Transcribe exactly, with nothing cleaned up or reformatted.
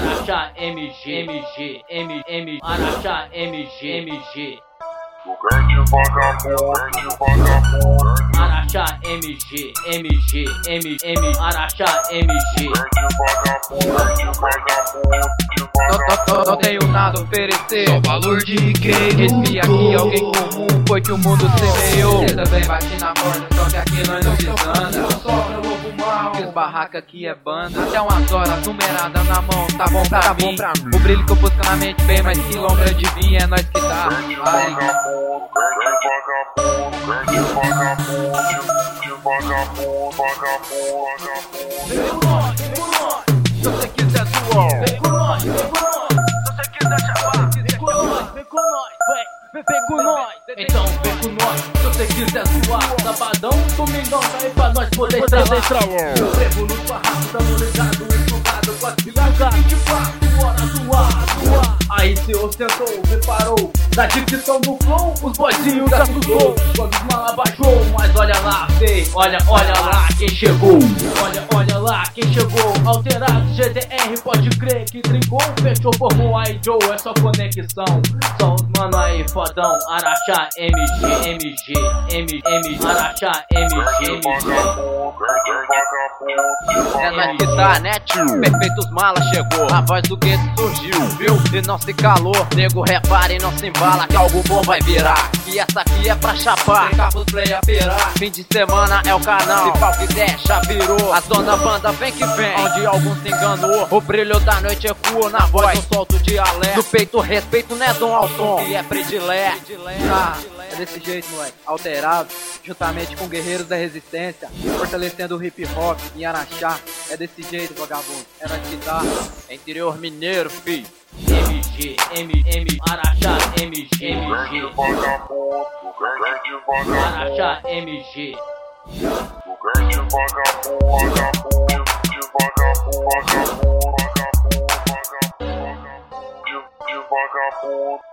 Araxá M G, M G, M, M, Araxá M G, M G. O grande vagabundo, grande vagabundo. Araxá M G, M G, M, M, Araxá M G. Grande vagabundo, grande vagabundo. Não, não tenho nada a oferecer, só valor de riqueza. Esse aqui é alguém comum, foi que o mundo semeou. Cê também bate na porta, só que aqui nós não desanda. Os barraca aqui é banda. Até umas horas, numerada na mão, tá bom pra, tá bom pra mim. O brilho que eu busco na mente, bem mais que lombra de vinho, é nós que tá. Grande vagabundo, grande vagabundo, grande vagabundo. Vagabundo, vagabundo, vagabundo. Vem com nós, vem com nós. Se você quiser zoar, Vem com nós, vem com nós. se você quiser chamar, Vem com nós, vem com nós, vem, vem, vem com nós. Então vem com nós, se você quiser zoar. Sabadão, domingão, sai pra nós poder estralar. Eu trevo no barraco, tamo ligado, estudado, quase ligado. vinte e quatro horas zoar, zoar. Aí se ostentou, reparou, da dicção do flow, os boizinhos assustou. Quando os mala baixou, mas olha lá, fei, olha, olha lá quem chegou. Olha, olha lá quem chegou, alterado, G D R, pode crer que trincou. Fechou, formou aí, Joe, é só conexão. Só os mano aí, fodão, Araxá M G, M G, M, M, Araxá M G, M G. Vagabundo, grande vagabundo. é nós que tá, né, tio? Perfeitos mala chegou, a voz do gueto surgiu, viu? E não se calou, nego repare e não se embala que algo bom vai virar. E essa aqui é pra chapar, vem cá pros play a pirar. Fim de semana é o canal, se pau que der, já virou. A zona banda vem que vem, onde algum se enganou. O brilho da noite ecoa na voz, um solto de alé. No peito respeito, né, dom ao som, que é predilé. Ah, é desse jeito, moleque, alterado, juntamente com guerreiros da resistência, fortalecendo o hip hop em Araxá. É desse jeito, vagabundo, é nós que tá, é interior mineiro, fi. M G, M, M, Araxá M G, M Grande G. vagabundo, grande vagabundo. Araxá M G. O grande vagabundo, vagabundo, de vagabundo, vagabundo, vagabundo, vagabundo, de vagabundo.